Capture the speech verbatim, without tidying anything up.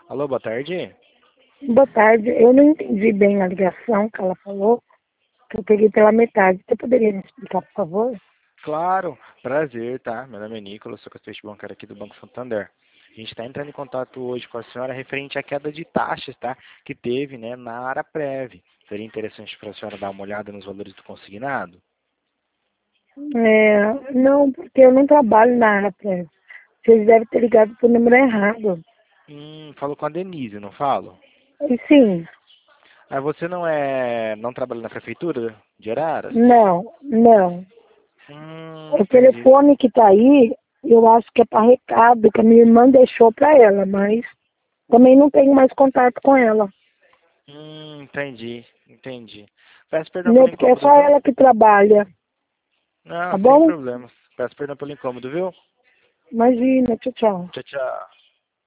Alô, boa tarde. Boa tarde. Eu não entendi bem a ligação que ela falou, que eu peguei pela metade. Você poderia me explicar, por favor? Claro, prazer, tá? Meu nome é Nicolas, sou assistente bancário aqui do Banco Santander. A gente está entrando em contato hoje com a senhora referente à queda de taxas, tá? Que teve, né, na Araprev. Seria interessante para a senhora dar uma olhada nos valores do consignado? É, não, porque eu não trabalho na área prévia. Vocês devem ter ligado para o número errado. Hum, falo com a Denise, não falo? E sim, Ah, você não é, não trabalha na prefeitura de Araras? não, não. Hum, O entendi. telefone que está aí, eu acho que é para recado, que a minha irmã deixou para ela, mas também não tenho mais contato com ela. Hum, entendi, entendi. Peço perdão Né? pelo Porque é incômodo, só viu? ela que trabalha, tá Não, sem bom? problemas. Peço perdão pelo incômodo, viu? Imagina, tchau, tchau. Tchau, tchau.